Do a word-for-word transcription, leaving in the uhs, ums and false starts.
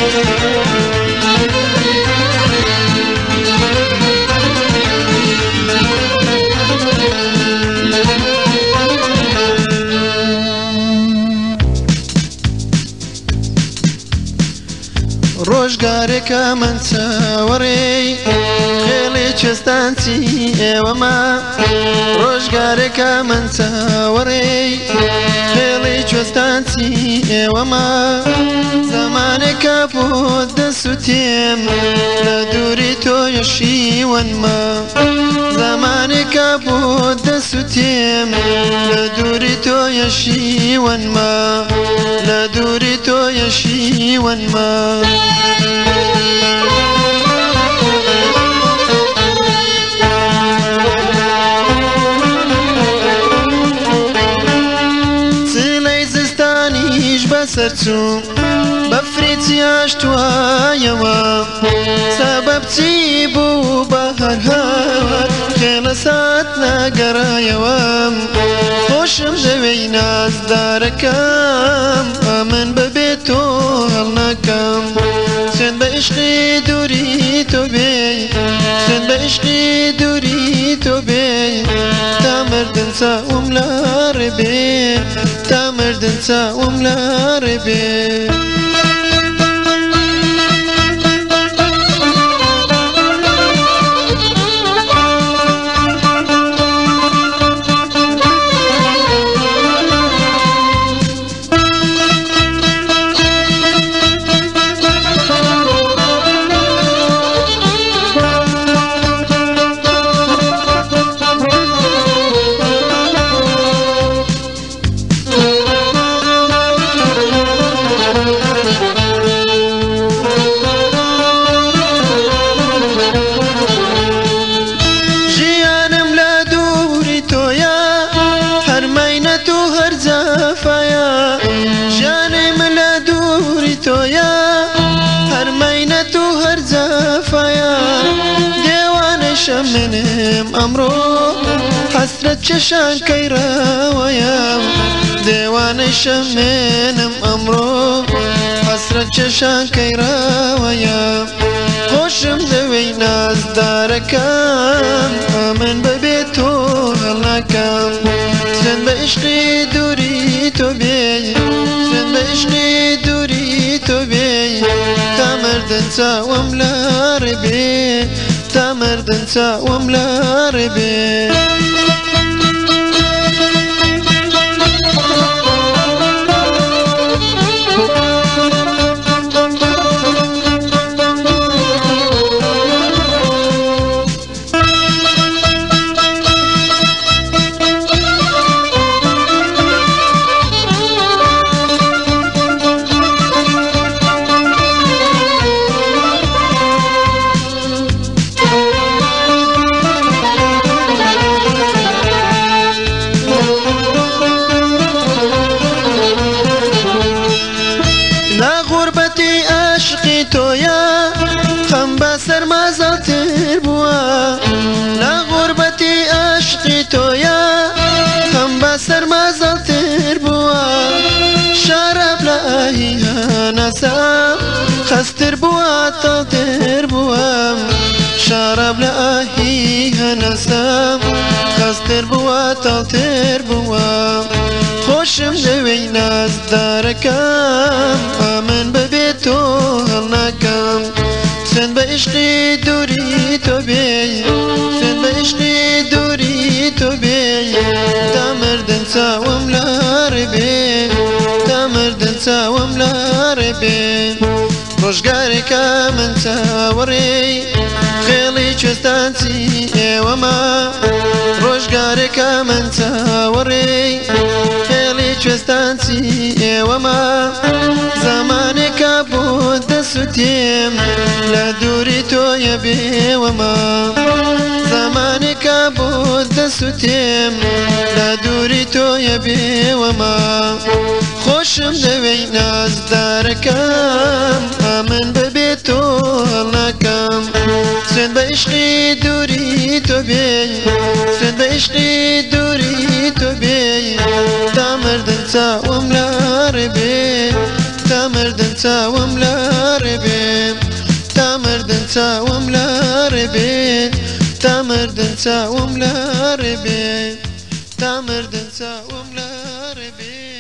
ڕۆژگارێکە من چاوەڕێی خێڵی کوێستانچی ئێوەما ڕۆژگارێکە من چاوەڕێی خێڵی کوێستانچی ئێوەما زەمانێکە بۆ دەسووتێم لە دووری تۆیە شیوەنما زەمانێکە بۆ دەسووتێم لە دووری تۆیە شیوەنما لە دووری تۆیە شیوەنما چلەی زستانیش بەسەرچوو بەفری چیاشتوایەوە سەبەب چی بوو بە هەرهەر خێڵە سات نەگەڕایەوە خۆشم لەوەی نازدارەکەم ئەمن بەبێت تۆ هەڵ نەکەم سوێن بە عشقی دووری تۆ بێ سوێن بە عشقی دووری تۆ بێ تا مردن چاوم لە ڕێبێ تا مردن چاوم لە ڕێبێ منم ئەمڕۆ حەسرەت چێشان کەیراوەیە دێوانەی شەمێنم ئەمڕۆ حەسرەت چێشان کەیراوەیە خۆشم لەوەی نازدارەکەم ئەمن بەبێت تۆ هەڵ ناکەم سوێن بە عشقی دووری تۆ بێ سوێن بە عشقی دووری تۆ بێ تا مردن چاوم لە ڕێبێ تا مردن چاوم لە ڕێبێ سەرمازەڵتر بووە لە غوربەتی عاشقی تۆیە خەم بە سەرمازەڵتر بووە شارەب لە ئاهی هەناسەم خەستر بووە تەڵتر بووەم شارەب لە ئاهی هەناسەم خەستر بووە تەڵتر بووەم خۆشم لەوەی نازدارەکەم ئەمن بەبێت تۆ هەڵ ناکەم سوێن بە عشقی دووری تۆ بێ سوێن بە عشقی دووری تۆ بێ تا مردن چاوم لە ڕێبێ تا مردن چاوم لە ڕێبێ ڕۆژگارێکە من چاوەڕێی خێڵی کوێستانچی ئێوەما ڕۆژگارێکە من چاوەڕێی خێڵی کوێستانچی ئێوەما زەمانێکە بۆ دەسووتێم لە دووری تۆیە بێوەما زەمانێکە بۆ دەسووتێم لە دووری تۆیە بێوەما خۆشم لەوەی نازدارەکەم ئەمن بەبێت تۆ هەڵ ناکەم سوێن بە عشقی دووری تۆ بێ سوێن بە عشقی دووری تۆ بێ تا مردن چاوم لە ڕێبێ تا مردن چاوم لە ربين تامردن تاوم لا ربين تامردن تاوم لا ربين تامردن تاوم لا ربين